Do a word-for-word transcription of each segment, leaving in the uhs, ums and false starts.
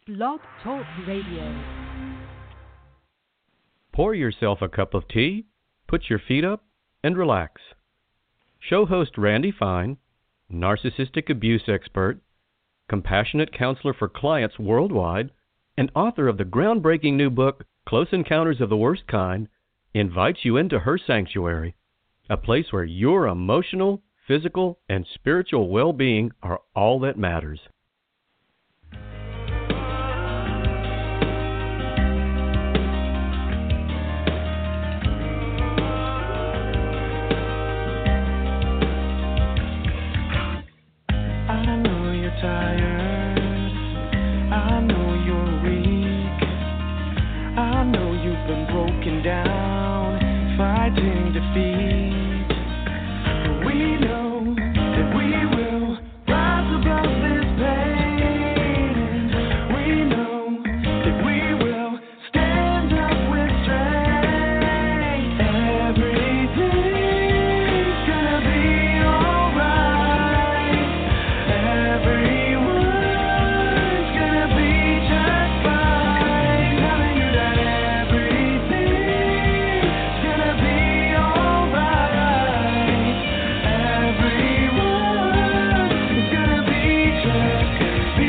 Blog Talk Radio. Pour yourself a cup of tea, put your feet up, and relax. Show host Randy Fine, narcissistic abuse expert, compassionate counselor for clients worldwide, and author of the groundbreaking new book, Close Encounters of the Worst Kind, invites you into her sanctuary, a place where your emotional, physical, and spiritual well-being are all that matters. I know you're tired, I know you're weak, I know you've been broken down, fighting defeat, but we know that we will rise above this pain, we know that we will stand up with strength, everything's gonna be alright, everyone's gonna be just fine, telling you that everything's gonna be alright, everyone's gonna be just, be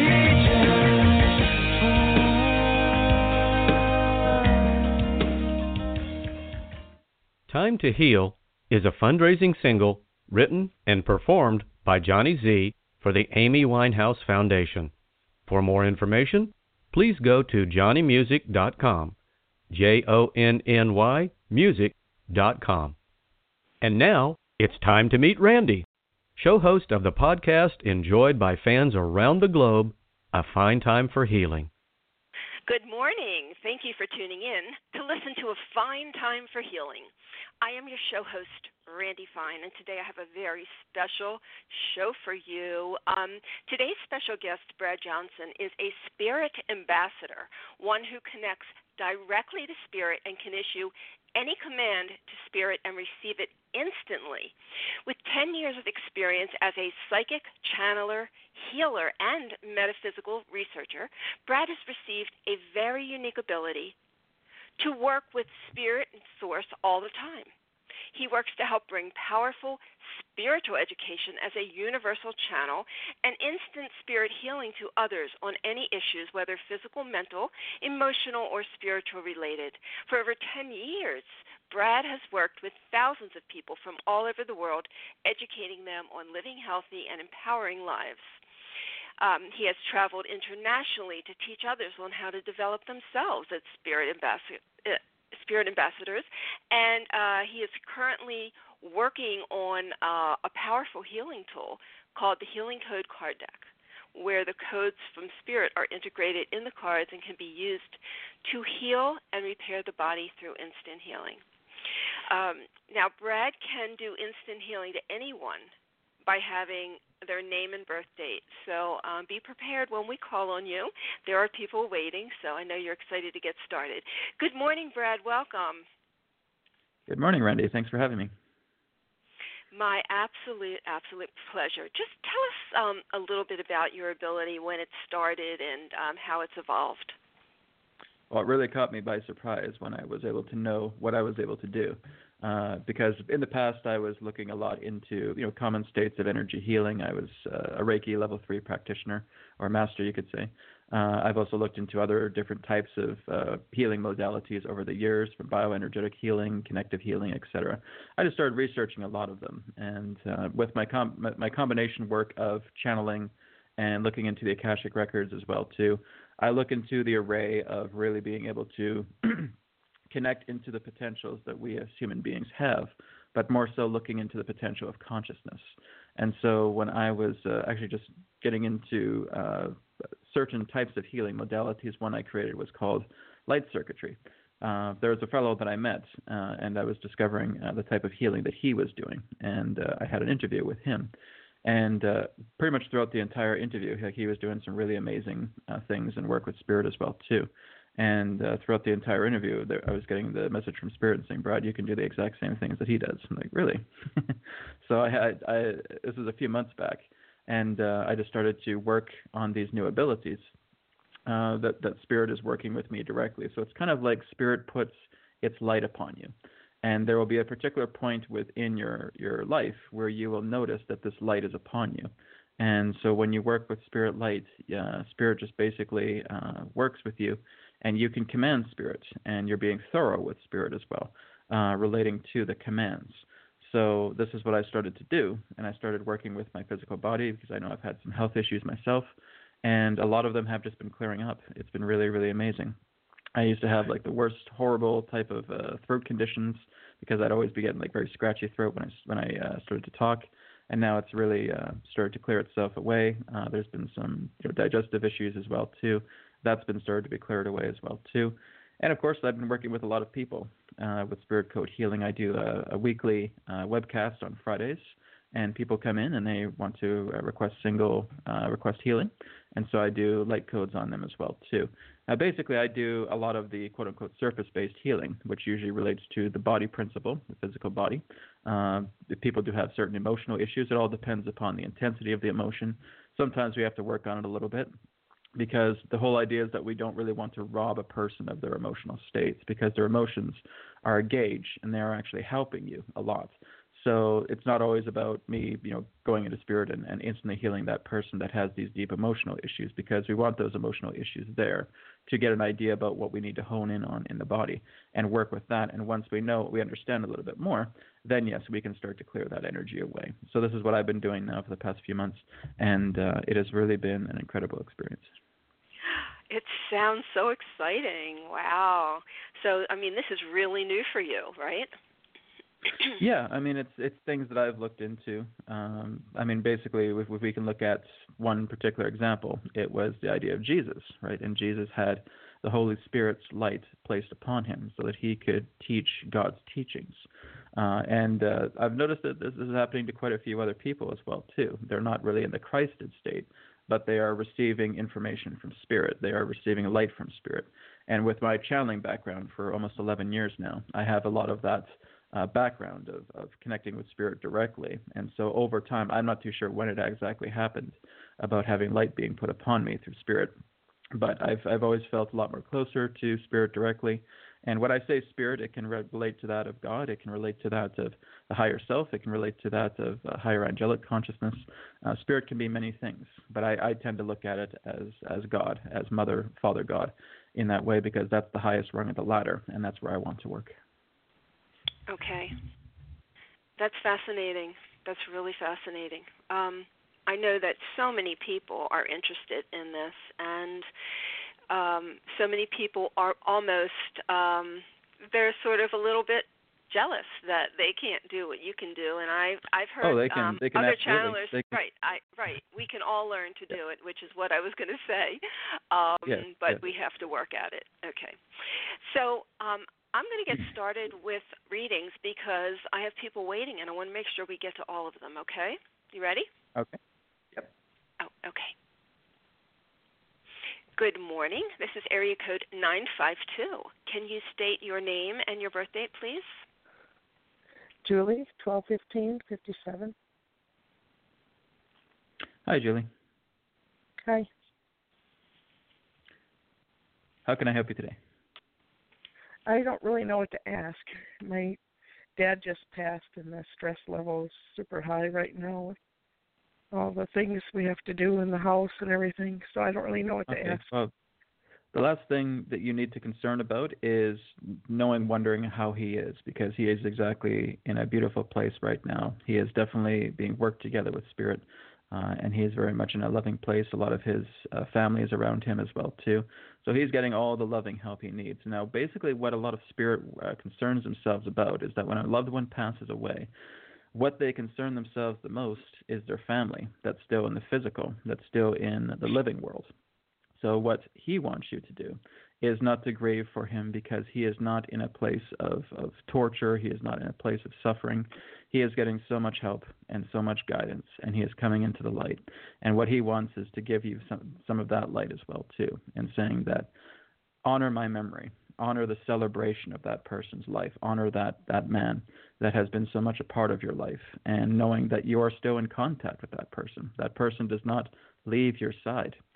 just fine. Time to Heal is a fundraising single written and performed by Johnny Z for the Amy Winehouse Foundation. For more information, please go to johnny music dot com, J O N N Y music dot com. And now, it's time to meet Randy, show host of the podcast enjoyed by fans around the globe, A Fine Time for Healing. Good morning. Thank you for tuning in to listen to A Fine Time for Healing. I am your show host, Randy Fine, and today I have a very special show for you. Um, today's special guest, Brad Johnson, is a spirit ambassador, one who connects directly to spirit and can issue any command to spirit and receive it instantly. With ten years of experience as a psychic, channeler, healer, and metaphysical researcher, Brad has received a very unique ability to work with spirit and source all the time. He works to help bring powerful spiritual education as a universal channel and instant spirit healing to others on any issues, whether physical, mental, emotional, or spiritual related. For over ten years, Brad has worked with thousands of people from all over the world, educating them on living healthy and empowering lives. Um, he has traveled internationally to teach others on how to develop themselves as spirit ambassadors. Uh, Spirit ambassadors, and uh, he is currently working on uh, a powerful healing tool called the Healing Code Card Deck, where the codes from spirit are integrated in the cards and can be used to heal and repair the body through instant healing. Um, now, Brad can do instant healing to anyone by having their name and birth date. So um, be prepared when we call on you. There are people waiting, so I know you're excited to get started. Good morning, Brad. Welcome. Good morning, Randy. Thanks for having me. My absolute, absolute pleasure. Just tell us um, a little bit about your ability, when it started, and um, how it's evolved. Well, it really caught me by surprise when I was able to know what I was able to do. Uh, because in the past I was looking a lot into, you know, common states of energy healing. I was uh, a Reiki level three practitioner, or master, you could say. Uh, I've also looked into other different types of uh, healing modalities over the years, from bioenergetic healing, connective healing, et cetera. I just started researching a lot of them, and uh, with my com- my combination work of channeling and looking into the Akashic records as well too, I look into the array of really being able to connect into the potentials that we as human beings have, but more so looking into the potential of consciousness. And so when I was uh, actually just getting into uh, certain types of healing modalities, one I created was called light circuitry. Uh, there was a fellow that I met, uh, and I was discovering uh, the type of healing that he was doing, and uh, I had an interview with him. And uh, pretty much throughout the entire interview, like, he was doing some really amazing uh, things and work with spirit as well too. And uh, throughout the entire interview, there, I was getting the message from Spirit saying, "Brad, you can do the exact same things that he does." I'm like, really? So I had, I, this was a few months back, and uh, I just started to work on these new abilities. uh, that, that Spirit is working with me directly. So it's kind of like Spirit puts its light upon you. And there will be a particular point within your, your life where you will notice that this light is upon you. And so when you work with Spirit light, uh, Spirit just basically uh, works with you, and you can command Spirit, and you're being thorough with Spirit as well, uh, relating to the commands. So this is what I started to do, and I started working with my physical body because I know I've had some health issues myself, and a lot of them have just been clearing up. It's been really, really amazing. I used to have like the worst, horrible type of uh, throat conditions because I'd always be getting like very scratchy throat when I when I uh, started to talk, and now it's really uh, started to clear itself away. Uh, there's been some you know, digestive issues as well too. That's been started to be cleared away as well too. And of course, I've been working with a lot of people uh, with Spirit Code Healing. I do a, a weekly uh, webcast on Fridays, and people come in and they want to uh, request single uh, request healing, and so I do light codes on them as well too. Uh, basically, I do a lot of the quote-unquote surface-based healing, which usually relates to the body principle, the physical body. Uh, people do have certain emotional issues. It all depends upon the intensity of the emotion. Sometimes we have to work on it a little bit, because the whole idea is that we don't really want to rob a person of their emotional states, because their emotions are a gauge and they are actually helping you a lot. So it's not always about me, you know, going into Spirit and, and instantly healing that person that has these deep emotional issues, because we want those emotional issues there to get an idea about what we need to hone in on in the body and work with that. And once we know, we understand a little bit more, then yes, we can start to clear that energy away. So this is what I've been doing now for the past few months, and uh, it has really been an incredible experience. It sounds so exciting. Wow. So, I mean, this is really new for you, right? Yeah, I mean, it's it's things that I've looked into. Um, I mean, basically, if, if we can look at one particular example, it was the idea of Jesus, right? And Jesus had the Holy Spirit's light placed upon him so that he could teach God's teachings. Uh, and uh, I've noticed that this is happening to quite a few other people as well, too. They're not really in the Christed state, but they are receiving information from Spirit. They are receiving light from Spirit. And with my channeling background for almost eleven years now, I have a lot of that uh, background of, of connecting with Spirit directly. And so over time, I'm not too sure when it exactly happened about having light being put upon me through Spirit, but I've I've always felt a lot more closer to Spirit directly. And when I say Spirit, it can re- relate to that of God. It can relate to that of the higher self. It can relate to that of uh, higher angelic consciousness. Uh, Spirit can be many things, but I, I tend to look at it as as God, as Mother, Father God, in that way, because that's the highest rung of the ladder, and that's where I want to work. Okay. That's fascinating. That's really fascinating. Um, I know that so many people are interested in this, and um, so many people are almost, um, they're sort of a little bit jealous that they can't do what you can do. And I've I've heard oh, they can, um, they can other absolutely. channelers, They can. right? I right. We can all learn to do it, which is what I was going to say. Um, Yes, but yes. we have to work at it. Okay. So um, I'm going to get started with readings because I have people waiting, and I want to make sure we get to all of them. Okay? You ready? Okay. Yep. Oh, okay. Good morning. This is area code nine five two. Can you state your name and your birth date, please? Julie, twelve fifteen fifty-seven. Hi, Julie. Hi. How can I help you today? I don't really know what to ask. My dad just passed, and the stress level is super high right now with all the things we have to do in the house and everything, so I don't really know what to Okay. ask. Well, the last thing that you need to concern about is knowing, wondering how he is, because he is exactly in a beautiful place right now. He is definitely being worked together with Spirit, uh, and he is very much in a loving place. A lot of his uh, family is around him as well, too. So he's getting all the loving help he needs. Now, basically what a lot of Spirit uh, concerns themselves about is that when a loved one passes away, what they concern themselves the most is their family that's still in the physical, that's still in the living world. So what he wants you to do is not to grieve for him, because he is not in a place of, of torture. He is not in a place of suffering. He is getting so much help and so much guidance, and he is coming into the light. And what he wants is to give you some, some of that light as well, too, and saying that honor my memory, honor the celebration of that person's life, honor that, that man that has been so much a part of your life, and knowing that you are still in contact with that person. That person does not leave your side.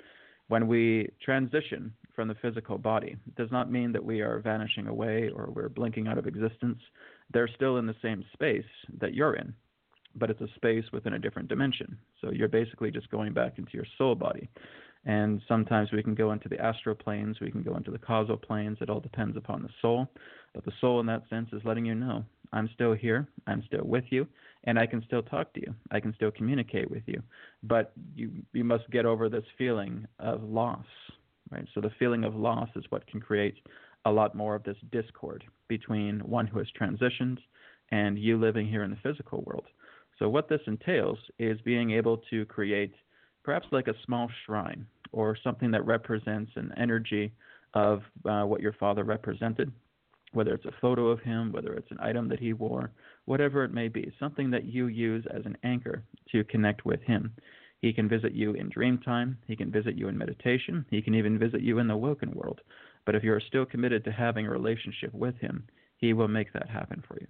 When we transition from the physical body, it does not mean that we are vanishing away or we're blinking out of existence. They're still in the same space that you're in, but it's a space within a different dimension. So you're basically just going back into your soul body. And sometimes we can go into the astral planes, we can go into the causal planes. It all depends upon the soul. But the soul in that sense is letting you know, I'm still here, I'm still with you, and I can still talk to you. I can still communicate with you. But you you must get over this feeling of loss, right? So the feeling of loss is what can create a lot more of this discord between one who has transitioned and you living here in the physical world. So what this entails is being able to create perhaps like a small shrine or something that represents an energy of uh, what your father represented, whether it's a photo of him, whether it's an item that he wore, whatever it may be, something that you use as an anchor to connect with him. He can visit you in dream time. He can visit you in meditation. He can even visit you in the woken world. But if you're still committed to having a relationship with him, he will make that happen for you.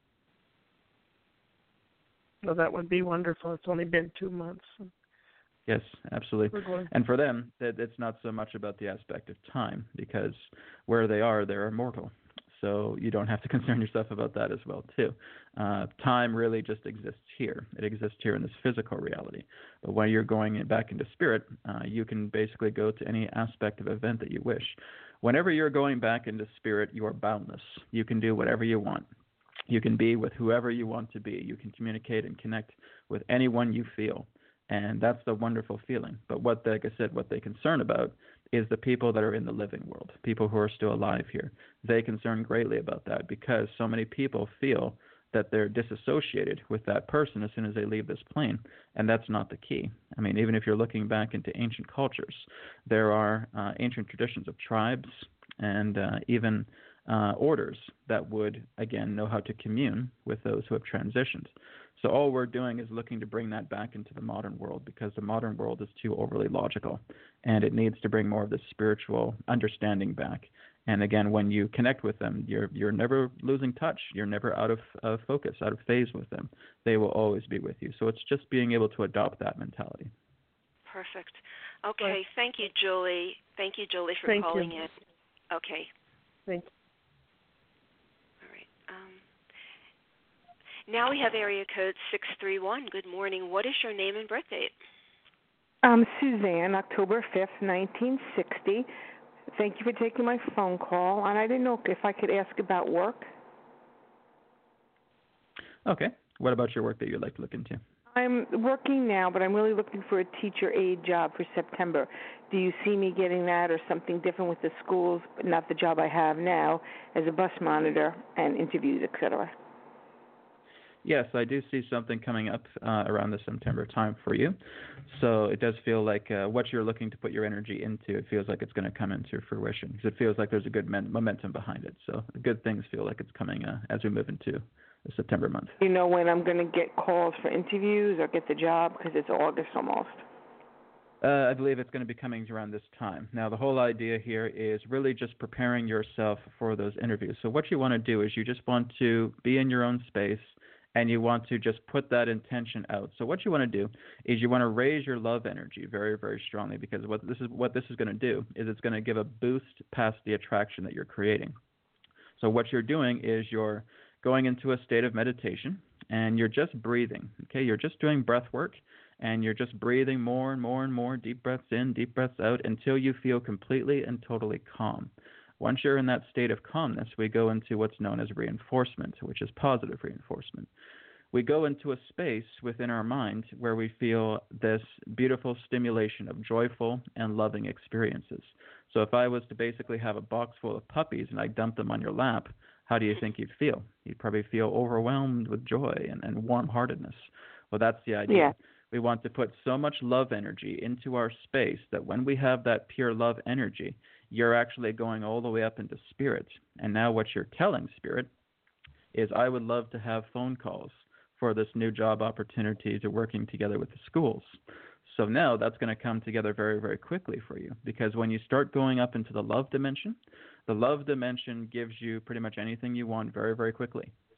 So that would be wonderful. It's only been two months. Yes, absolutely. And for them, that it's not so much about the aspect of time, because where they are, they're immortal. So you don't have to concern yourself about that as well, too. Uh, time really just exists here. It exists here in this physical reality. But when you're going back into spirit, uh, you can basically go to any aspect of event that you wish. Whenever you're going back into spirit, you are boundless. You can do whatever you want. You can be with whoever you want to be. You can communicate and connect with anyone you feel. And that's the wonderful feeling. But what, like I said, what they concern about is the people that are in the living world, people who are still alive here. They concern greatly about that because so many people feel that they're disassociated with that person as soon as they leave this plane, and that's not the key. I mean, even if you're looking back into ancient cultures, there are uh, ancient traditions of tribes and uh, even uh, orders that would, again, know how to commune with those who have transitioned. So all we're doing is looking to bring that back into the modern world because the modern world is too overly logical, and it needs to bring more of this spiritual understanding back. And again, when you connect with them, you're you're never losing touch. You're never out of uh, focus, out of phase with them. They will always be with you. So it's just being able to adopt that mentality. Perfect. Okay. Thank you, Julie. Thank you, Julie, for Thank calling you. in. Okay. Thank you. All right. Um, now we have area code six three one. Good morning. What is your name and birth date? Um, Suzanne, October fifth, nineteen sixty. Thank you for taking my phone call. And I didn't know if I could ask about work. Okay. What about your work that you'd like to look into? I'm working now, but I'm really looking for a teacher aide job for September. Do you see me getting that or something different with the schools, but not the job I have now as a bus monitor and interviews, et cetera? Yes, I do see something coming up uh, around the September time for you. So it does feel like uh, what you're looking to put your energy into, it feels like it's going to come into fruition because it feels like there's a good men- momentum behind it. So good things feel like it's coming uh, as we move into the September month. You know when I'm going to get calls for interviews or get the job because it's August almost? Uh, I believe it's going to be coming around this time. Now, the whole idea here is really just preparing yourself for those interviews. So what you want to do is you just want to be in your own space, and you want to just put that intention out. So what you want to do is you want to raise your love energy very, very strongly because what this is what this is going to do is it's going to give a boost past the attraction that you're creating. So what you're doing is you're going into a state of meditation, and you're just breathing. Okay, you're just doing breath work, and you're just breathing more and more and more, deep breaths in, deep breaths out, until you feel completely and totally calm. Once you're in that state of calmness, we go into what's known as reinforcement, which is positive reinforcement. We go into a space within our mind where we feel this beautiful stimulation of joyful and loving experiences. So if I was to basically have a box full of puppies and I dumped them on your lap, how do you think you'd feel? You'd probably feel overwhelmed with joy and, and warm-heartedness. Well, that's the idea. Yeah. We want to put so much love energy into our space that when we have that pure love energy, you're actually going all the way up into spirit. And now what you're telling spirit is, I would love to have phone calls for this new job opportunity to working together with the schools. So now that's going to come together very, very quickly for you, because when you start going up into the love dimension, the love dimension gives you pretty much anything you want very, very quickly.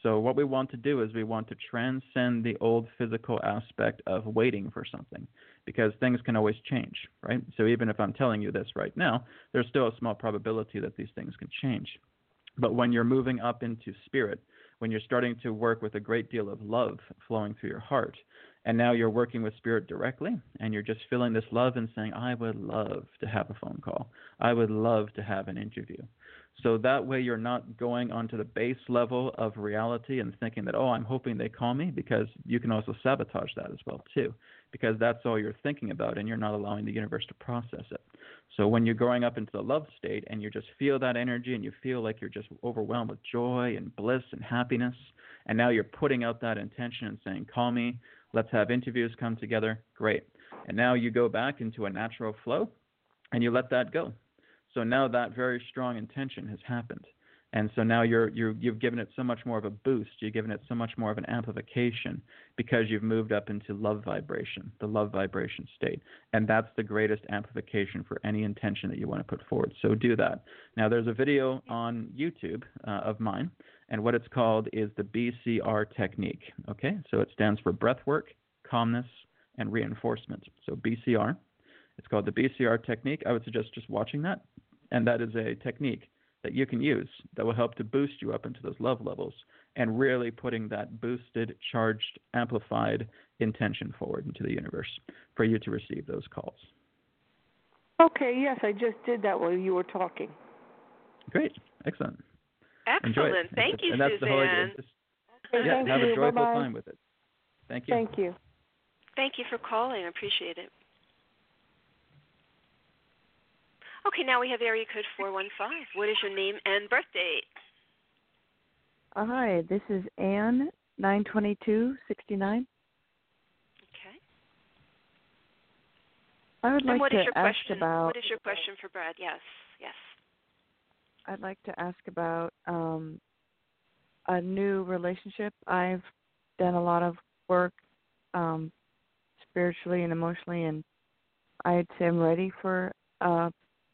So what we want to do is we want to transcend the old physical aspect of waiting for something, because things can always change, right? So even if I'm telling you this right now, there's still a small probability that these things can change. But when you're moving up into spirit, when you're starting to work with a great deal of love flowing through your heart, and now you're working with spirit directly, and you're just feeling this love and saying, I would love to have a phone call. I would love to have an interview. So that way you're not going onto the base level of reality and thinking that, oh, I'm hoping they call me, because you can also sabotage that as well too, because that's all you're thinking about and you're not allowing the universe to process it. So when you're going up into the love state and you just feel that energy and you feel like you're just overwhelmed with joy and bliss and happiness, and now you're putting out that intention and saying, call me, let's have interviews come together, great. And now you go back into a natural flow and you let that go. So now that very strong intention has happened. And so now you're, you're, you've given it so much more of a boost. You've given it so much more of an amplification, because you've moved up into love vibration, the love vibration state. And that's the greatest amplification for any intention that you want to put forward. So do that. Now, there's a video on YouTube uh, of mine, and what it's called is the B C R technique. Okay, so it stands for breath work, calmness, and reinforcement. So B C R. It's called the B C R technique. I would suggest just watching that. And that is a technique that you can use that will help to boost you up into those love levels, and really putting that boosted, charged, amplified intention forward into the universe for you to receive those calls. Okay, yes, I just did that while you were talking. Great. Excellent. Excellent. Enjoy it. Thank you, and that's Suzanne. The whole idea. Just, Okay, yeah, thank have you. a joyful Bye-bye. time with it. Thank you. Thank you. Thank you for calling. I appreciate it. Okay, now we have area code four one five. What is your name and birth date? Uh, hi, this is Anne, nine twenty-two sixty-nine. Okay. I would And like what to is your ask question? about. What is your question for Brad? Yes, yes. I'd like to ask about um, a new relationship. I've done a lot of work um, spiritually and emotionally, and I'd say I'm ready for a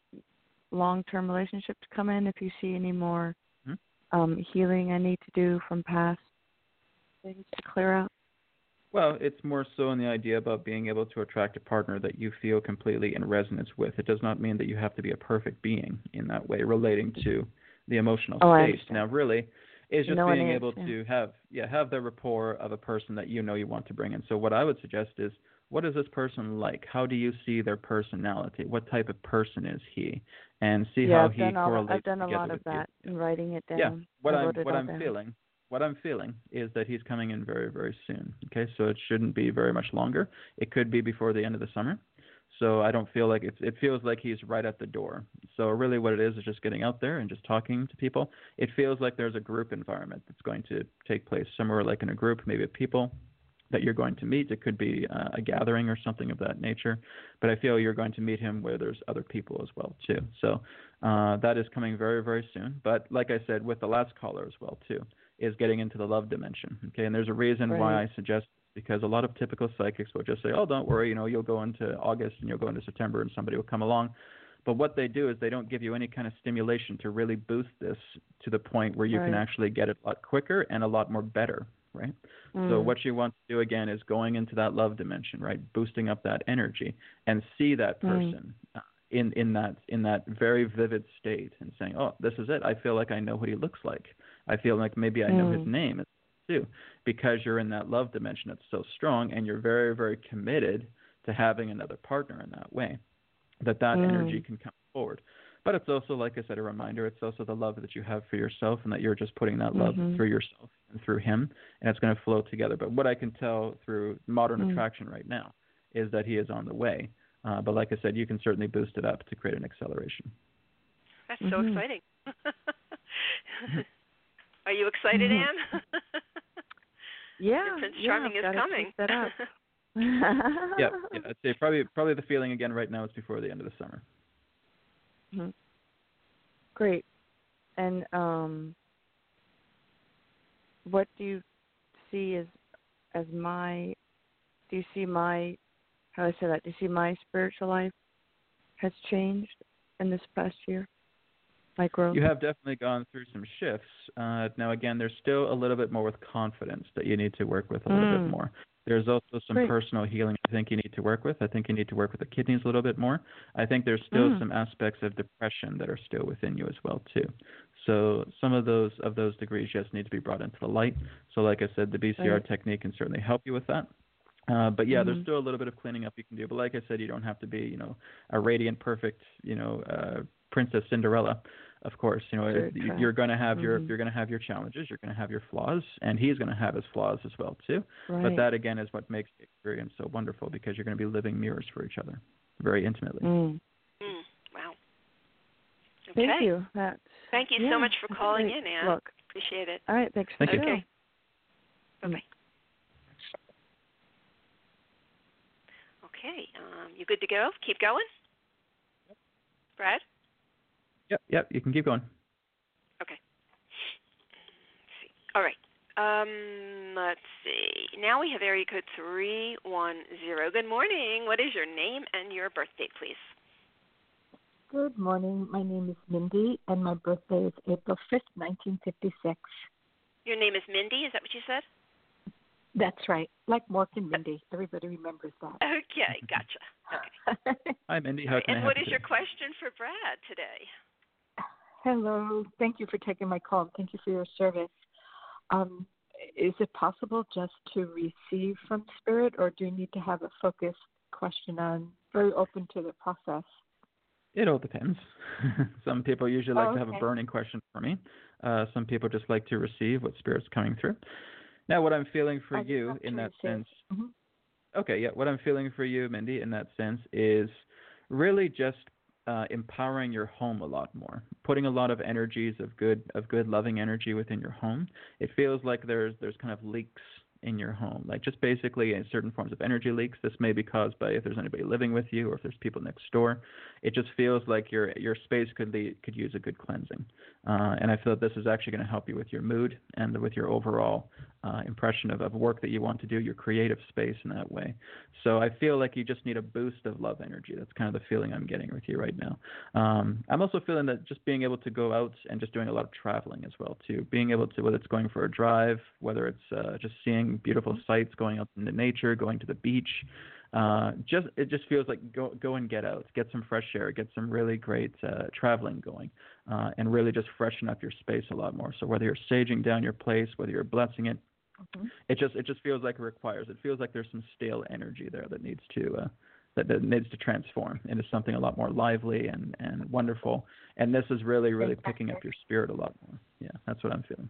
long-term relationship to come in. If you see any more hmm? um, healing I need to do from past things to clear out. Well, it's more so in the idea about being able to attract a partner that you feel completely in resonance with. It does not mean that you have to be a perfect being in that way, relating to the emotional oh, state. Now, really, it's just no being is, able yeah. to have yeah have the rapport of a person that you know you want to bring in. So what I would suggest is, what is this person like? How do you see their personality? What type of person is he? And see yeah, how I've he done all, correlates I've done a lot of with that you. and writing it down. Yeah, what I I'm wrote it what all I'm down. feeling. What I'm feeling is that he's coming in very, very soon. Okay, so it shouldn't be very much longer. It could be before the end of the summer. So I don't feel like it's, it feels like he's right at the door. So really what it is is just getting out there and just talking to people. It feels like there's a group environment that's going to take place somewhere, like in a group, maybe of people that you're going to meet. It could be uh, a gathering or something of that nature. But I feel you're going to meet him where there's other people as well, too. So uh, that is coming very, very soon. But like I said, with the last caller as well, too, is getting into the love dimension. Okay, and there's a reason right. why I suggest, because a lot of typical psychics will just say, oh, don't worry, you know, you'll go into August and you'll go into September and somebody will come along. But what they do is they don't give you any kind of stimulation to really boost this to the point where you right. can actually get it a lot quicker and a lot more better, right? Mm. So what you want to do, again, is going into that love dimension, right, boosting up that energy and see that person mm. uh, in, in, that, in that very vivid state and saying, oh, this is it. I feel like I know what he looks like. I feel like maybe I know mm. his name too, because you're in that love dimension that's so strong and you're very, very committed to having another partner in that way, that that mm. energy can come forward. But it's also, like I said, a reminder, it's also the love that you have for yourself and that you're just putting that love mm-hmm. through yourself and through him, and it's going to flow together. But what I can tell through modern mm. attraction right now is that he is on the way. Uh, but like I said, you can certainly boost it up to create an acceleration. That's mm-hmm. so exciting. Are you excited, mm-hmm. Anne? yeah. Your Prince yeah, Charming I've is coming. That up. yeah, yeah, I'd say probably probably the feeling again right now is before the end of the summer. Mm-hmm. Great. And um, what do you see as as my? Do you see my? How do I say that? Do you see my spiritual life has changed in this past year? growth? You have definitely gone through some shifts. Uh, now, again, there's still a little bit more with confidence that you need to work with a little Mm. bit more. There's also some Great. personal healing I think you need to work with. I think you need to work with the kidneys a little bit more. I think there's still Mm. some aspects of depression that are still within you as well too. So some of those of those degrees just need to be brought into the light. So like I said, the B C R Right. technique can certainly help you with that. Uh, but yeah, there's Mhm. still a little bit of cleaning up you can do. But like I said, you don't have to be, you know, a radiant, perfect, you know, uh, Princess Cinderella. Of course, you know, Very it, true. you're going to have your Mhm. you're going to have your challenges, you're going to have your flaws, and he's going to have his flaws as well too. Right. But that again is what makes the experience so wonderful because you're going to be living mirrors for each other, very intimately. Mm. Mm, wow. Okay. Thank you. That's, Thank you yeah, so much for that's calling great. in, Anne. Look. Appreciate it. All right. Thanks for Thank the you. show. Okay. Bye-bye. Okay. Um, you good to go? Keep going? Brad? Yep, yep, you can keep going. Okay. Let's see. All right. Um, let's see. Now we have area code three one zero. Good morning. What is your name and your birth date, please? Good morning. My name is Mindy, and my birthday is April fifth, nineteen fifty-six. Your name is Mindy. Is that what you said? That's right. Like Mork and Mindy. Everybody remembers that. Okay. Gotcha. Okay. Hi, Mindy. All How right. can I And help what is you your today? question for Brad today? Hello. Thank you for taking my call. Thank you for your service. Um, is it possible just to receive from Spirit, or do you need to have a focused question on, very open to the process? It all depends. Some people usually like Oh, to have a okay. burning question for me. Uh, some people just like to receive what Spirit's coming through. Now, what I'm feeling for I just you want in to that receive. sense, Mhm. okay, yeah, what I'm feeling for you, Mindy, in that sense is really just uh, empowering your home a lot more, putting a lot of energies of good, of good, loving energy within your home. It feels like there's there's kind of leaks in your home, like just basically in certain forms of energy leaks. This may be caused by if there's anybody living with you or if there's people next door. It just feels like your your space could lead, could use a good cleansing. Uh, and I feel that this is actually going to help you with your mood and with your overall uh, impression of, of work that you want to do, your creative space in that way. So I feel like you just need a boost of love energy. That's kind of the feeling I'm getting with you right now. Um, I'm also feeling that just being able to go out and just doing a lot of traveling as well too. Being able to, whether it's going for a drive, whether it's uh, just seeing beautiful sights, going out into nature, going to the beach. Uh, just it just feels like go go and get out, get some fresh air, get some really great uh, traveling going, uh, and really just freshen up your space a lot more. So whether you're saging down your place, whether you're blessing it, Mhm. it just it just feels like it requires. It feels like there's some stale energy there that needs to uh, that, that needs to transform into something a lot more lively and and wonderful. And this is really really picking up your spirit a lot more. Yeah, that's what I'm feeling.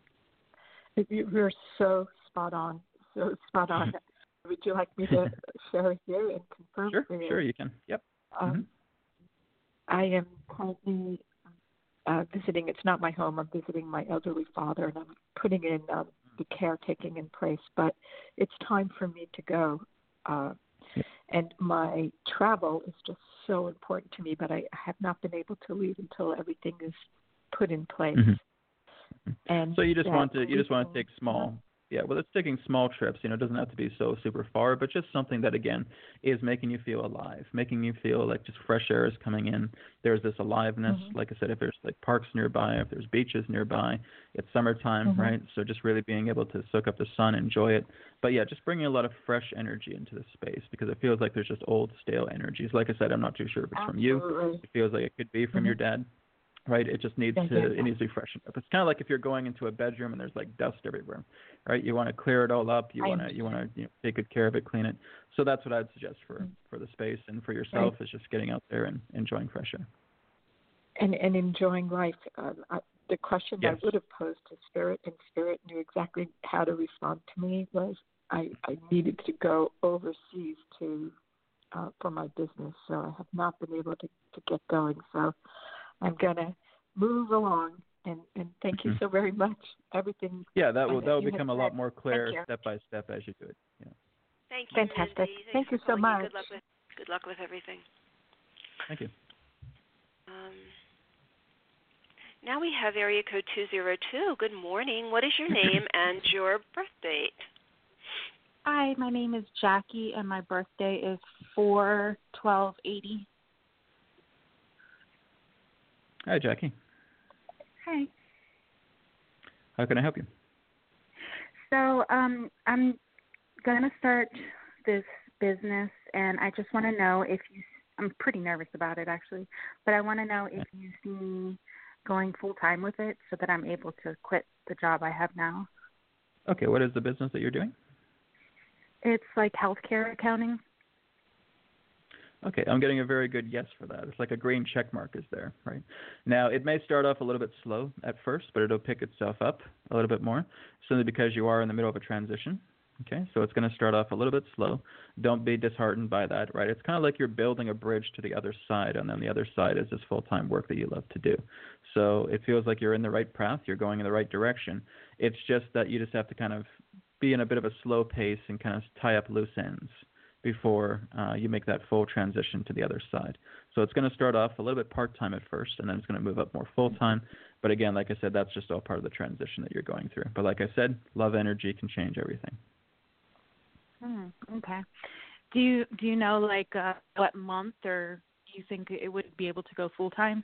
You- You're so spot on. So spot on. Would you like me to share here and confirm Sure, for you? sure, you can. Yep. Um, Mhm. I am currently uh, visiting. It's not my home. I'm visiting my elderly father, and I'm putting in um, the caretaking in place. But it's time for me to go. Uh, and my travel is just so important to me, but I have not been able to leave until everything is put in place. Mhm. And So you just that want to you just want to leaving- take small, yeah. Well, it's taking small trips. You know, it doesn't have to be so super far, but just something that again is making you feel alive, making you feel like just fresh air is coming in. There's this aliveness. Mhm. Like I said, if there's like parks nearby, if there's beaches nearby, it's summertime, Mhm. right? So just really being able to soak up the sun, enjoy it. But yeah, just bringing a lot of fresh energy into the space because it feels like there's just old stale energies. Like I said, I'm not too sure if it's from you. Absolutely. It feels like it could be from Mhm. your dad. Right, it just needs Yeah, to yeah, it yeah. needs to be freshened up. It's kind of like if you're going into a bedroom and there's like dust everywhere, right? You want to clear it all up. You I want to you want to you know, take good care of it, clean it. So that's what I'd suggest for Mm. for the space and for yourself Right. is just getting out there and enjoying fresh air. and and enjoying life. Um, I, the question Yes. I would have posed to Spirit, and Spirit knew exactly how to respond to me, was I, I needed to go overseas to uh, for my business, so I have not been able to, to get going. So I'm gonna move along, and, and thank you Mhm. so very much. Everything. Yeah, that will that that will you have become a said. lot more clear Thank you. step by step as you do it. Yeah. Thank you, Fantastic. Mindy. Thanks Thank for you so calling in. much. Good luck with good luck with everything. Thank you. Um, now we have area code two zero two. Good morning. What is your name and your birth date? Hi, my name is Jackie, and my birthday is four twelve eighty. Hi, Jackie. Hi. How can I help you? So um, I'm going to start this business, and I just want to know if you, I'm pretty nervous about it actually, but I want to know if you see me going full-time with it so that I'm able to quit the job I have now. Okay, what is the business that you're doing? It's like healthcare accounting. Okay, I'm getting a very good yes for that. It's like a green check mark is there, right? Now, it may start off a little bit slow at first, but it'll pick itself up a little bit more, simply because you are in the middle of a transition. Okay, so it's going to start off a little bit slow. Don't be disheartened by that, right? It's kind of like you're building a bridge to the other side, and then the other side is this full-time work that you love to do. So it feels like you're in the right path, you're going in the right direction. It's just that you just have to kind of be in a bit of a slow pace and kind of tie up loose ends before uh, you make that full transition to the other side. So it's going to start off a little bit part-time at first, and then it's going to move up more full-time. But again, like I said, that's just all part of the transition that you're going through. But like I said, love energy can change everything. Hmm, okay. Do you do you know like uh, what month, or do you think it would be able to go full time?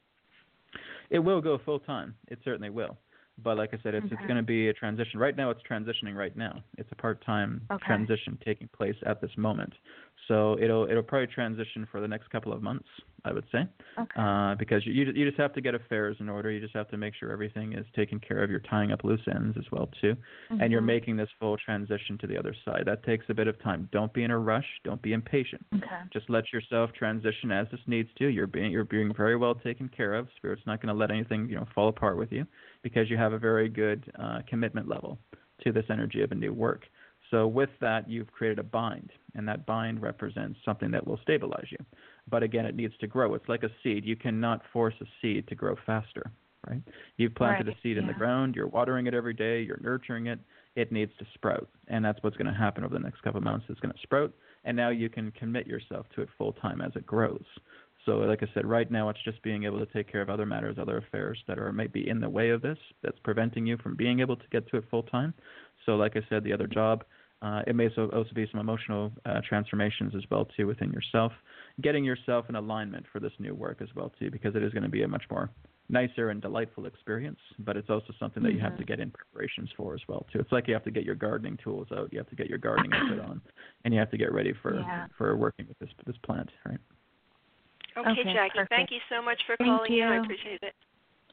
It will go full time. It certainly will. But like I said, it's Okay. it's going to be a transition. Right now, it's transitioning right now. It's a part-time Okay. transition taking place at this moment. So it'll it'll probably transition for the next couple of months, I would say, Okay. uh, because you you just have to get affairs in order. You just have to make sure everything is taken care of. You're tying up loose ends as well too, Mm-hmm. and you're making this full transition to the other side. That takes a bit of time. Don't be in a rush. Don't be impatient. Okay. Just let yourself transition as this needs to. You're being you're being very well taken care of. Spirit's not going to let anything you know fall apart with you, because you have a very good uh, commitment level to this energy of a new work. So with that, you've created a bind, and that bind represents something that will stabilize you. But again, it needs to grow. It's like a seed. You cannot force a seed to grow faster, right? You've planted Right, a seed in the yeah. ground. You're watering it every day. You're nurturing it. It needs to sprout, and that's what's going to happen over the next couple of months. It's going to sprout, and now you can commit yourself to it full time as it grows. So like I said, right now it's just being able to take care of other matters, other affairs that are maybe in the way of this, that's preventing you from being able to get to it full time. So like I said, the other job, uh, it may so also be some emotional uh, transformations as well too within yourself, getting yourself in alignment for this new work as well too, because it is going to be a much more nicer and delightful experience, but it's also something that you have to get in preparations for as well too. It's like you have to get your gardening tools out, you have to get your gardening outfit on, and you have to get ready for Yeah. for working with this this plant, right? Okay, Okay, Jackie, perfect. thank you so much for Thank calling in. I you. appreciate it.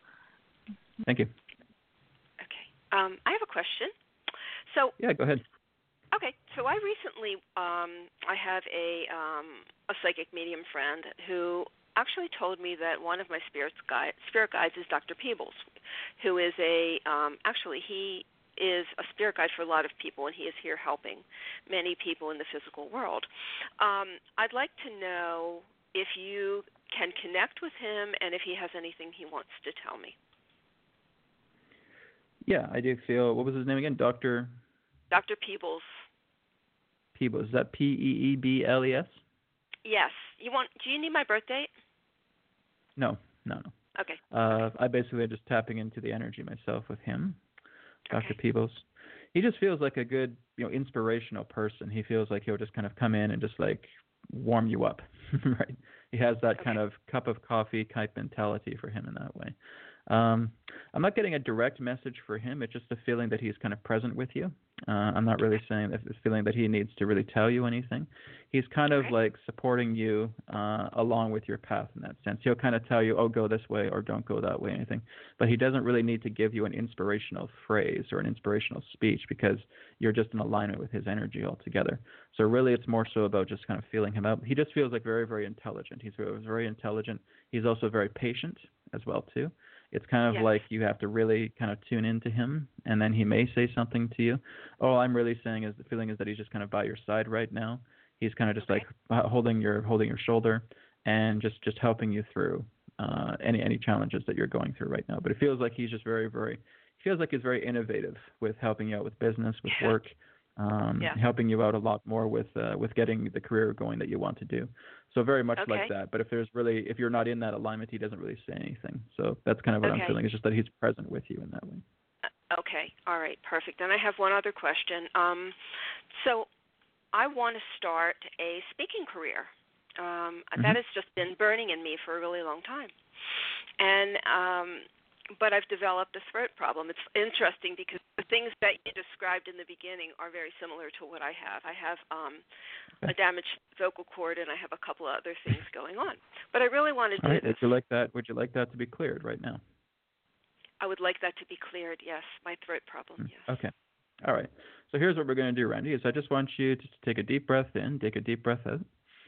Thank you. Okay. Um, I have a question. So, Yeah, go ahead. okay, so I recently, um, I have a um, a psychic medium friend who actually told me that one of my spirit guide, spirit guides is Doctor Peebles, who is a, um, actually he is a spirit guide for a lot of people, and he is here helping many people in the physical world. Um, I'd like to know if you can connect with him and if he has anything he wants to tell me. Yeah, I do feel, what was his name again? Doctor Doctor Peebles. Peebles. Is that P E E B L E S? Yes. You want? Do you need my birth date? No, no, no. Okay. Uh, I basically am just tapping into the energy myself with him, Doctor Okay. Peebles. He just feels like a good, you know, inspirational person. He feels like he'll just kind of come in and just like warm you up, right? He has that Okay. kind of cup of coffee type mentality for him in that way. Um, I'm not getting a direct message for him. It's just a feeling that he's kind of present with you. Uh, I'm not really saying that it's a feeling that he needs to really tell you anything. He's kind of Okay. like supporting you uh, along with your path in that sense. He'll kind of tell you, oh, go this way or don't go that way, anything. But he doesn't really need to give you an inspirational phrase or an inspirational speech, because you're just in alignment with his energy altogether. So really it's more so about just kind of feeling him out. He just feels like very, very intelligent. He's very, very intelligent. He's also very patient as well, too. It's kind of Yes. like you have to really kind of tune into him, and then he may say something to you. All I'm really saying is the feeling is that he's just kind of by your side right now. He's kind of just Okay. like holding your holding your shoulder and just, just helping you through uh, any any challenges that you're going through right now. But it feels like he's just very, very he feels like he's very innovative with helping you out with business, with Yeah. work, um, Yeah. helping you out a lot more with uh, with getting the career going that you want to do. So very much Okay. like that. But if there's really if you're not in that alignment, he doesn't really say anything. So that's kind of what Okay. I'm feeling. It's just that he's present with you in that way. Okay. All right. Perfect. And I have one other question. Um, so I want to start a speaking career. Um, Mhm. That has just been burning in me for a really long time. And um, but I've developed a throat problem. It's interesting because the things that you described in the beginning are very similar to what I have. I have um, a damaged vocal cord, and I have a couple of other things going on. But I really want to do All right. this. Would you like that? Would you like that to be cleared right now? I would like that to be cleared. Yes, my throat problem. Yes. Okay. All right. So here's what we're going to do, Randy. Is I just want you to take a deep breath in, take a deep breath out,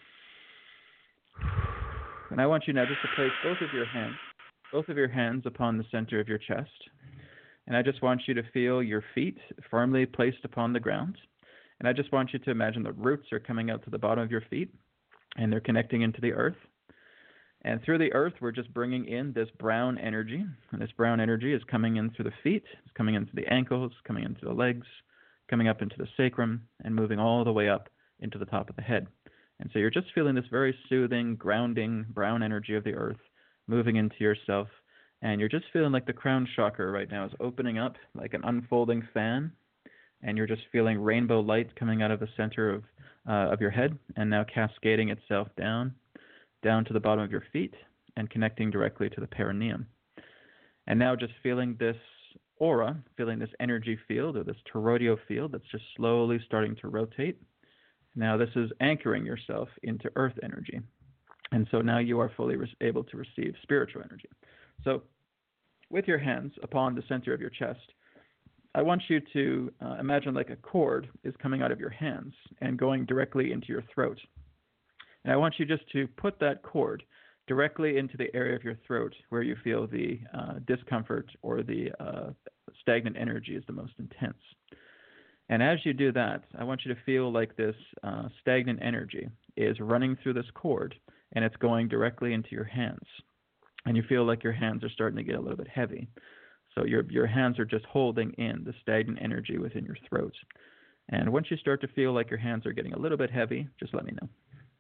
and I want you now just to place both of your hands, both of your hands upon the center of your chest, and I just want you to feel your feet firmly placed upon the ground, and I just want you to imagine the roots are coming out to the bottom of your feet, and they're connecting into the earth. And through the earth, we're just bringing in this brown energy. And this brown energy is coming in through the feet, it's coming into the ankles, coming into the legs, coming up into the sacrum, and moving all the way up into the top of the head. And so you're just feeling this very soothing, grounding, brown energy of the earth moving into yourself. And you're just feeling like the crown chakra right now is opening up like an unfolding fan. And you're just feeling rainbow light coming out of the center of, uh, of your head and now cascading itself down. down to the bottom of your feet and connecting directly to the perineum. And now just feeling this aura, feeling this energy field or this toroidal field that's just slowly starting to rotate. Now this is anchoring yourself into earth energy. And so now you are fully re- able to receive spiritual energy. So with your hands upon the center of your chest, I want you to uh, imagine like a cord is coming out of your hands and going directly into your throat. And I want you just to put that cord directly into the area of your throat where you feel the uh, discomfort or the uh, stagnant energy is the most intense. And as you do that, I want you to feel like this uh, stagnant energy is running through this cord, and it's going directly into your hands. And you feel like your hands are starting to get a little bit heavy. So your your hands are just holding in the stagnant energy within your throat. And once you start to feel like your hands are getting a little bit heavy, just let me know.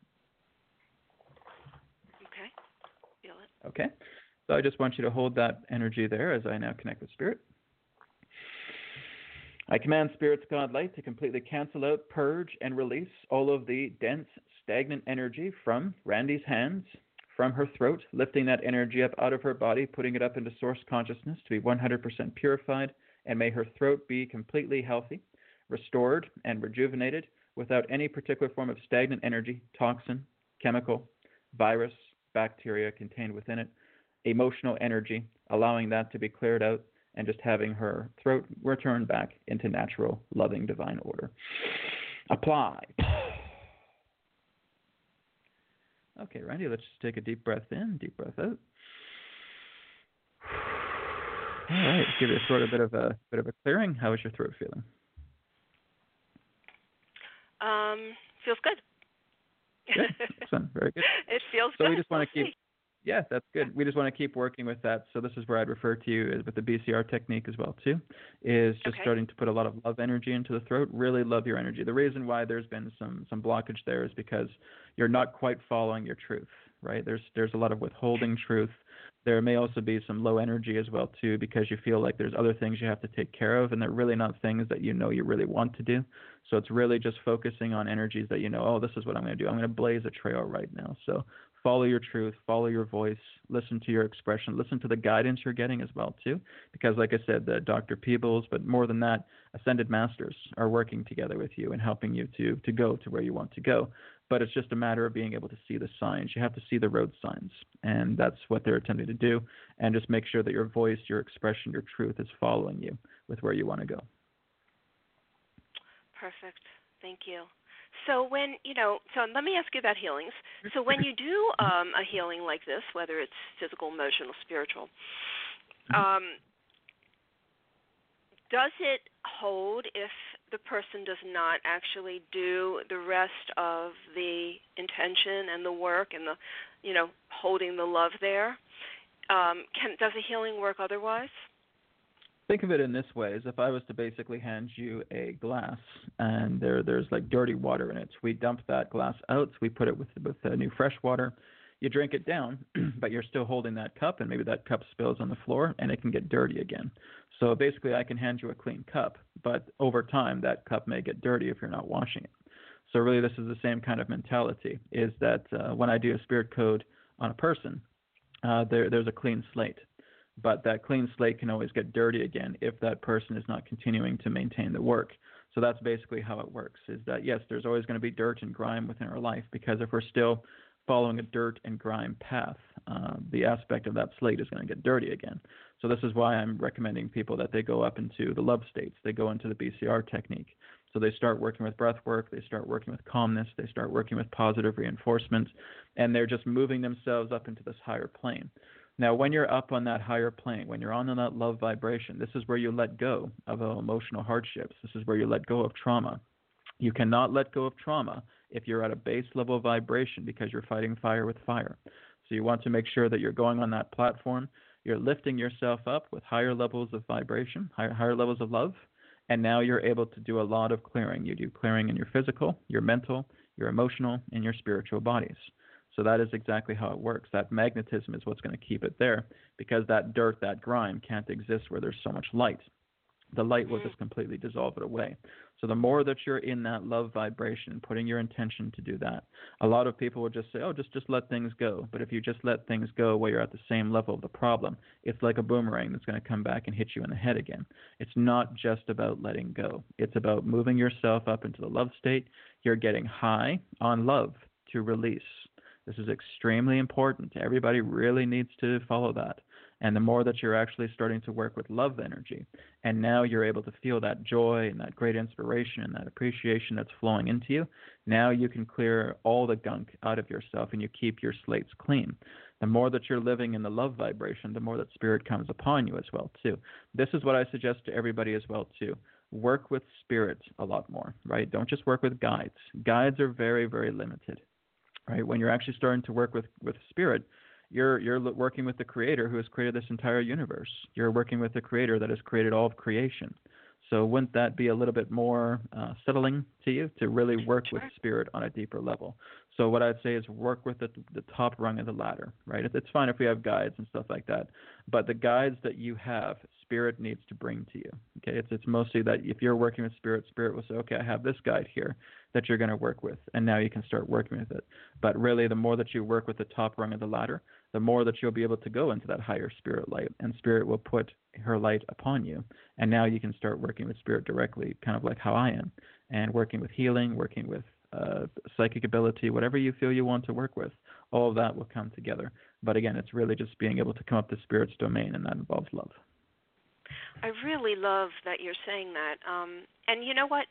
Okay, so I just want you to hold that energy there as I now connect with Spirit. I command Spirit's God light to completely cancel out, purge, and release all of the dense, stagnant energy from Randy's hands, from her throat, lifting that energy up out of her body, putting it up into source consciousness to be one hundred percent purified, and may her throat be completely healthy, restored, and rejuvenated without any particular form of stagnant energy, toxin, chemical, virus, bacteria contained within it, emotional energy, allowing that to be cleared out, and just having her throat return back into natural, loving, divine order. Apply. Okay, Randy, let's just take a deep breath in, deep breath out. All right, give your throat a bit of a bit of a clearing. How is your throat feeling? Um, feels good. Good. Excellent. Very good. It feels so good. we just want to We'll keep, see. yeah, that's good. We just want to keep working with that. So this is where I'd refer to you as with the B C R technique as well too, is just Okay. starting to put a lot of love energy into the throat. Really love your energy. The reason why there's been some some blockage there is because you're not quite following your truth, right? There's there's a lot of withholding truth. There may also be some low energy as well too, because you feel like there's other things you have to take care of, and they're really not things that you know you really want to do. So it's really just focusing on energies that you know, oh, this is what I'm going to do. I'm going to blaze a trail right now. So follow your truth, follow your voice, listen to your expression, listen to the guidance you're getting as well too, because like I said, the Doctor Peebles, but more than that, Ascended Masters are working together with you and helping you to to go to where you want to go. But it's just a matter of being able to see the signs. You have to see the road signs, and that's what they're attempting to do. And just make sure that your voice, your expression, your truth is following you with where you want to go. Perfect. Thank you. So when, you know, so let me ask you about healings. So when you do um, a healing like this, whether it's physical, emotional, spiritual, um, does it hold if the person does not actually do the rest of the intention and the work and the, you know, holding the love there? Um, can does a healing work otherwise? Think of it in this way, as if I was to basically hand you a glass and there there's like dirty water in it. We dump that glass out, we put it with with uh, new fresh water. You drink it down, but you're still holding that cup, and maybe that cup spills on the floor and it can get dirty again. So basically I can hand you a clean cup, but over time that cup may get dirty if you're not washing it. So really this is the same kind of mentality, is that uh, when I do a spirit code on a person, uh, there there's a clean slate. but that clean slate can always get dirty again if that person is not continuing to maintain the work. So that's basically how it works, is that, yes, there's always going to be dirt and grime within our life, because if we're still following a dirt and grime path, uh, the aspect of that slate is going to get dirty again. So this is why I'm recommending people that they go up into the love states. They go into the B C R technique. So they start working with breath work, they start working with calmness, they start working with positive reinforcement, and they're just moving themselves up into this higher plane. Now, when you're up on that higher plane, when you're on that love vibration, this is where you let go of emotional hardships. This is where you let go of trauma. You cannot let go of trauma if you're at a base level vibration, because you're fighting fire with fire. So you want to make sure that you're going on that platform, you're lifting yourself up with higher levels of vibration, higher, higher levels of love, and now you're able to do a lot of clearing. You do clearing in your physical, your mental, your emotional, and your spiritual bodies. So that is exactly how it works. That magnetism is what's going to keep it there, because that dirt, that grime can't exist where there's so much light. The light will just completely dissolve it away. So the more that you're in that love vibration, putting your intention to do that, a lot of people will just say, oh, just, just let things go. But if you just let things go while you're at the same level of the problem, it's like a boomerang that's going to come back and hit you in the head again. It's not just about letting go. It's about moving yourself up into the love state. You're getting high on love to release. This is extremely important. Everybody really needs to follow that. And the more that you're actually starting to work with love energy, and now you're able to feel that joy and that great inspiration and that appreciation that's flowing into you, now you can clear all the gunk out of yourself and you keep your slates clean. The more that you're living in the love vibration, the more that spirit comes upon you as well, too. This is what I suggest to everybody as well, too. Work with spirit a lot more, right? Don't just work with guides. Guides are very, very limited, right? When you're actually starting to work with, with spirit, You're you're working with the creator who has created this entire universe. You're working with the creator that has created all of creation. So wouldn't that be a little bit more uh, settling to you to really work with spirit on a deeper level? So what I'd say is work with the, the top rung of the ladder, right? It's fine if we have guides and stuff like that, but the guides that you have, spirit needs to bring to you. Okay, it's it's mostly that if you're working with spirit, spirit will say, okay, I have this guide here that you're going to work with, and now you can start working with it. But really, the more that you work with the top rung of the ladder, the more that you'll be able to go into that higher spirit light, and spirit will put her light upon you. And now you can start working with spirit directly, kind of like how I am, and working with healing, working with uh, psychic ability, whatever you feel you want to work with, all of that will come together. But again, it's really just being able to come up to spirit's domain, and that involves love. I really love that you're saying that. Um, and you know what?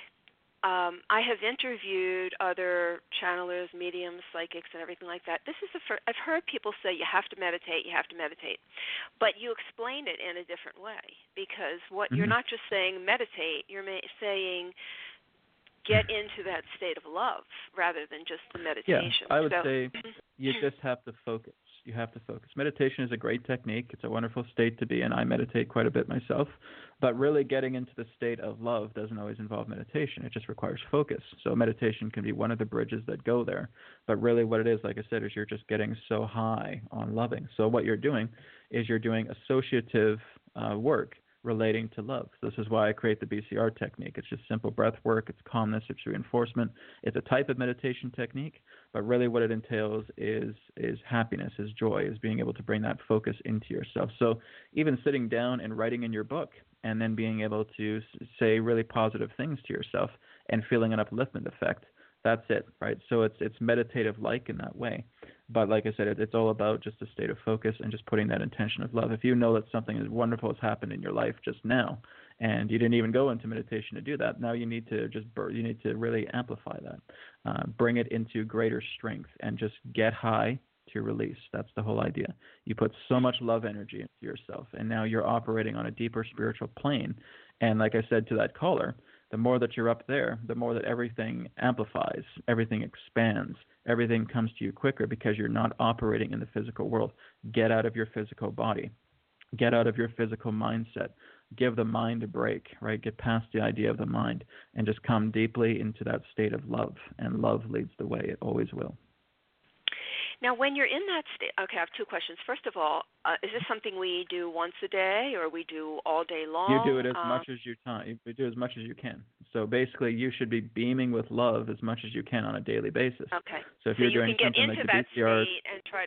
Um, I have interviewed other channelers, mediums, psychics, and everything like that. This is the first, I've heard people say you have to meditate, you have to meditate, but you explain it in a different way, because what mm-hmm. you're not just saying meditate, you're ma- saying get into that state of love rather than just the meditation. Yeah, I would so, say you just have to focus. You have to focus. Meditation is a great technique. It's a wonderful state to be in. I meditate quite a bit myself. But really getting into the state of love doesn't always involve meditation. It just requires focus. So meditation can be one of the bridges that go there. But really what it is, like I said, is you're just getting so high on loving. So what you're doing is you're doing associative uh, work relating to love. So this is why I create the B C R technique. It's just simple breath work. It's calmness. It's reinforcement. It's a type of meditation technique, but really what it entails is is happiness, is joy, is being able to bring that focus into yourself. So even sitting down and writing in your book and then being able to say really positive things to yourself and feeling an upliftment effect, that's it, right? So it's it's meditative-like in that way. But like I said, it, it's all about just a state of focus and just putting that intention of love. If you know that something is wonderful has happened in your life just now, and you didn't even go into meditation to do that, now you need to just you need to really amplify that, uh, bring it into greater strength, and just get high to release. That's the whole idea. You put so much love energy into yourself, and now you're operating on a deeper spiritual plane. And like I said to that caller, the more that you're up there, the more that everything amplifies, everything expands, everything comes to you quicker because you're not operating in the physical world. Get out of your physical body. Get out of your physical mindset. Give the mind a break, right? Get past the idea of the mind and just come deeply into that state of love. And love leads the way. It always will. Now, when you're in that state, okay, I have two questions. First of all, uh, is this something we do once a day, or we do all day long? You do it as um, much as you time. You do as much as you can. So basically, you should be beaming with love as much as you can on a daily basis. Okay. So if so you're you doing can get something into like the that B C R, state and try to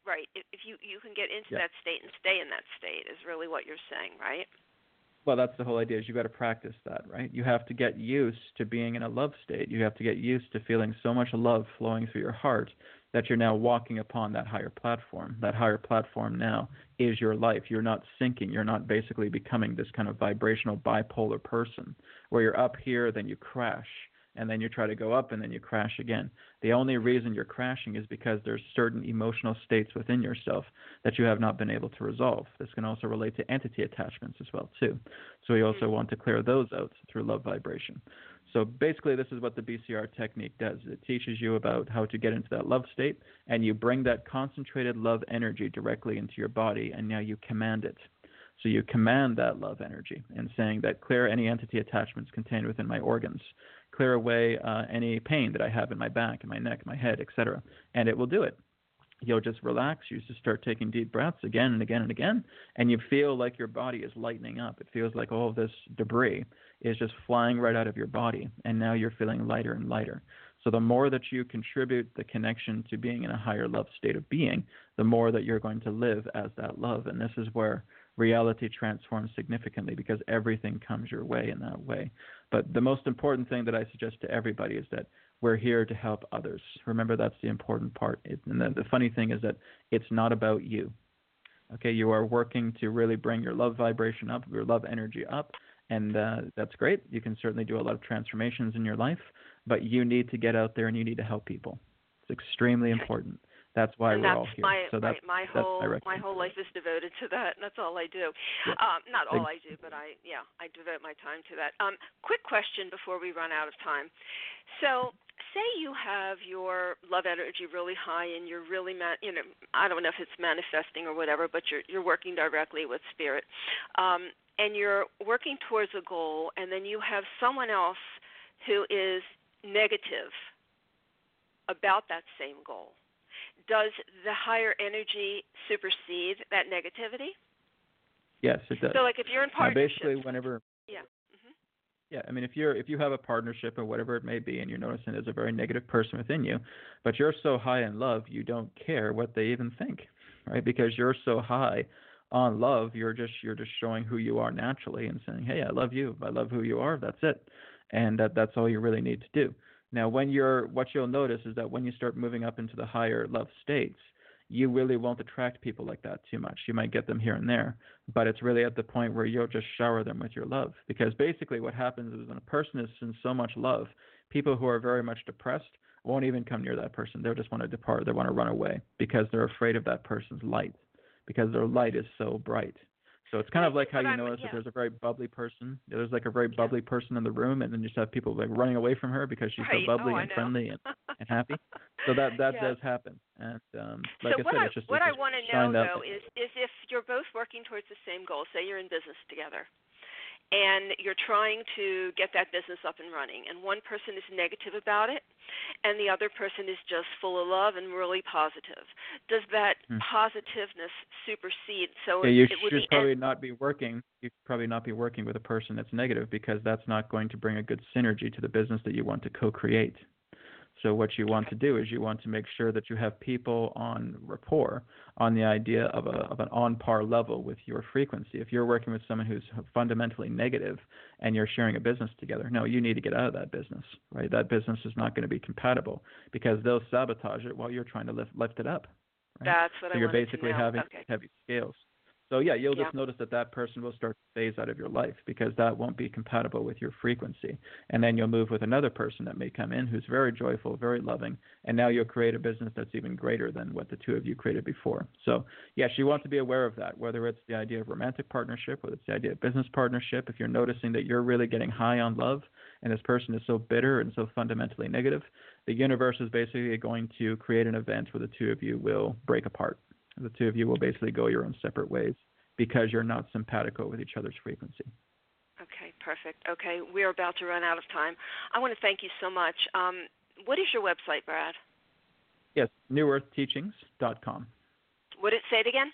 right. If, if you you can get into Yeah. that state and stay in that state is really what you're saying, right? Well, that's the whole idea. Is you got to practice that, right? You have to get used to being in a love state. You have to get used to feeling so much love flowing through your heart that you're now walking upon that higher platform. That higher platform now is your life. You're not sinking. You're not basically becoming this kind of vibrational bipolar person where you're up here, then you crash, and then you try to go up, and then you crash again. The only reason you're crashing is because there's certain emotional states within yourself that you have not been able to resolve. This can also relate to entity attachments as well, too. So you also want to clear those out through love vibration. So basically, this is what the B C R technique does. It teaches you about how to get into that love state, and you bring that concentrated love energy directly into your body, and now you command it. So you command that love energy and saying that clear any entity attachments contained within my organs, clear away uh, any pain that I have in my back, in my neck, my head, et cetera. And it will do it. You'll just relax. You just start taking deep breaths again and again and again, and you feel like your body is lightening up. It feels like all of this debris is just flying right out of your body, and now you're feeling lighter and lighter. So the more that you contribute the connection to being in a higher love state of being, the more that you're going to live as that love. And this is where reality transforms significantly, because everything comes your way in that way. But the most important thing that I suggest to everybody is that we're here to help others. Remember, that's the important part. It, and the, the funny thing is that it's not about you. Okay, you are working to really bring your love vibration up, your love energy up, and uh, that's great. You can certainly do a lot of transformations in your life, but you need to get out there and you need to help people. It's extremely important. That's why and we're that's all here. My, so that's, my, my that's whole my, my whole life is devoted to that, and that's all I do. Yeah. Um, not all I do, but I yeah I devote my time to that. Um, quick question before we run out of time. So, say you have your love energy really high, and you're really ma- you know I don't know if it's manifesting or whatever, but you're you're working directly with spirit, um, and you're working towards a goal, and then you have someone else who is negative about that same goal. Does the higher energy supersede that negativity? Yes, it does. So, like, if you're in partnership, uh, basically, whenever yeah, mm-hmm. yeah, I mean, if you're if you have a partnership or whatever it may be, and you're noticing there's a very negative person within you, but you're so high in love, you don't care what they even think, right? Because you're so high on love, you're just you're just showing who you are naturally and saying, hey, I love you, I love who you are. That's it, and that that's all you really need to do. Now, when you're, what you'll notice is that when you start moving up into the higher love states, you really won't attract people like that too much. You might get them here and there, but it's really at the point where you'll just shower them with your love. Because basically what happens is when a person is in so much love, people who are very much depressed won't even come near that person. They'll just want to depart. They want to run away because they're afraid of that person's light, because their light is so bright. So it's kind of like how you notice that there's a very bubbly person. There's like a very bubbly person in the room, and then you just have people like running away from her because she's right. so bubbly oh, and friendly and, and happy. So that that yeah. does happen. And um, like so I what said, I, it's just what it's I just want to shine know that though light. is is if you're both working towards the same goal. Say you're in business together, and you're trying to get that business up and running, and one person is negative about it, and the other person is just full of love and really positive. Does that hmm. positiveness supersede? So yeah, you it would should be probably en- not be working. You should probably not be working with a person that's negative, because that's not going to bring a good synergy to the business that you want to co-create. So what you want to do is you want to make sure that you have people on rapport, on the idea of a of an on par level with your frequency. If you're working with someone who's fundamentally negative and you're sharing a business together, no, you need to get out of that business, right? That business is not going to be compatible, because they'll sabotage it while you're trying to lift lift it up. Right? That's what so I you're wanted basically to know. having okay. heavy scales. So yeah, you'll yeah. just notice that that person will start to phase out of your life, because that won't be compatible with your frequency. And then you'll move with another person that may come in who's very joyful, very loving, and now you'll create a business that's even greater than what the two of you created before. So yes, you want to be aware of that, whether it's the idea of romantic partnership, whether it's the idea of business partnership. If you're noticing that you're really getting high on love and this person is so bitter and so fundamentally negative, the universe is basically going to create an event where the two of you will break apart. The two of you will basically go your own separate ways, because you're not simpatico with each other's frequency. Okay, perfect. Okay, we're about to run out of time. I want to thank you so much. Um, what is your website, Brad? Yes, new earth teachings dot com. Would it say it again?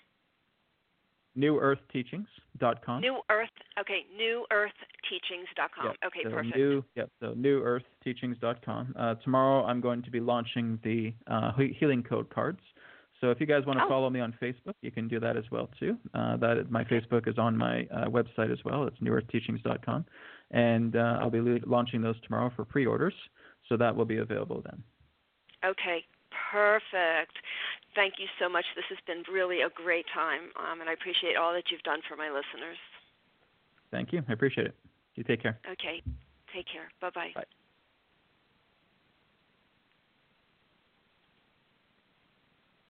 new earth teachings dot com. New Earth, okay, new earth teachings dot com. Yeah, okay, so perfect. New, yeah, so new earth teachings dot com. Uh, tomorrow I'm going to be launching the uh, healing code cards. So if you guys want to Oh. follow me on Facebook, you can do that as well too. Uh, that my Facebook is on my uh, website as well. It's new earth teachings dot com, and uh, I'll be le- launching those tomorrow for pre-orders. So that will be available then. Okay, perfect. Thank you so much. This has been really a great time, um, and I appreciate all that you've done for my listeners. Thank you. I appreciate it. You take care. Okay, take care. Bye-bye. Bye.